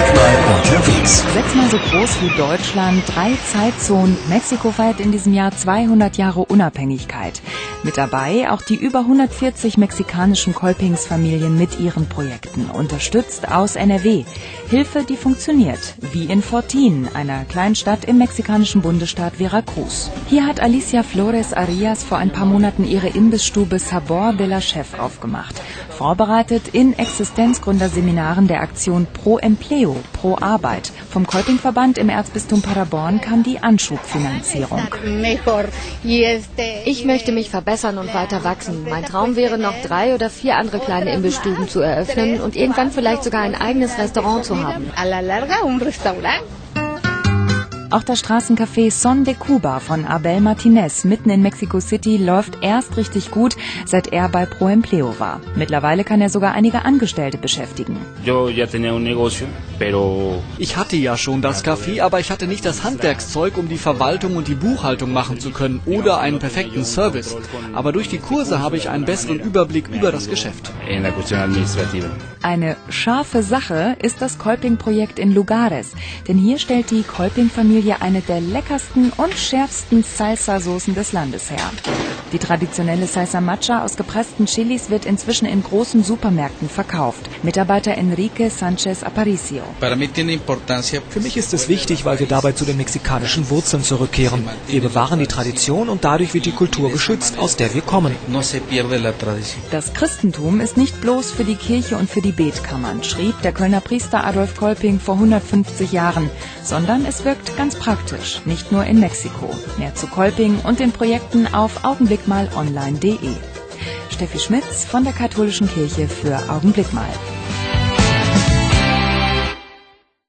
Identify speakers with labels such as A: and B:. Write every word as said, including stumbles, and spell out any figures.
A: Augenblick mal unterwegs.
B: Sechsmal so groß wie Deutschland, drei Zeitzonen. Mexiko feiert in diesem Jahr zweihundert Jahre Unabhängigkeit. Mit dabei auch die über hundertvierzig mexikanischen Kolpingsfamilien mit ihren Projekten, unterstützt aus N R W. Hilfe, die funktioniert, wie in Fortín, einer kleinen Stadt im mexikanischen Bundesstaat Veracruz. Hier hat Alicia Flores Arias vor ein paar Monaten ihre Imbissstube Sabor de la Chef aufgemacht. Vorbereitet in Existenzgründerseminaren der Aktion Pro Empleo, Pro Arbeit. Vom Kolpingverband im Erzbistum Paderborn kam die Anschubfinanzierung.
C: Ich möchte mich verbessern und weiter wachsen. Mein Traum wäre, noch drei oder vier andere kleine Imbissstuben zu eröffnen und irgendwann vielleicht sogar ein eigenes Restaurant zu haben.
B: Auch das Straßencafé Son de Cuba von Abel Martinez mitten in Mexico City läuft erst richtig gut, seit er bei Pro Empleo war. Mittlerweile kann er sogar einige Angestellte beschäftigen.
D: Ich hatte ja schon das Café, aber ich hatte nicht das Handwerkszeug, um die Verwaltung und die Buchhaltung machen zu können oder einen perfekten Service. Aber durch die Kurse habe ich einen besseren Überblick über das Geschäft.
B: Eine scharfe Sache ist das Kolping-Projekt in Lugares, denn hier stellt die Kolping-Familie eine der leckersten und schärfsten Salsa-Soßen des Landes her. Die traditionelle Salsa Macha aus gepressten Chilis wird inzwischen in großen Supermärkten verkauft. Mitarbeiter Enrique Sanchez Aparicio.
E: Für mich ist es wichtig, weil wir dabei zu den mexikanischen Wurzeln zurückkehren. Wir bewahren die Tradition und dadurch wird die Kultur geschützt, aus der wir kommen.
B: Das Christentum ist nicht bloß für die Kirche und für die Betkammern, schrieb der Kölner Priester Adolf Kolping vor hundertfünfzig Jahren, sondern es wirkt ganz praktisch, nicht nur in Mexiko. Mehr zu Kolping und den Projekten auf augenblickmalonline punkt de. Steffi Schmitz von der Katholischen Kirche für Augenblick mal.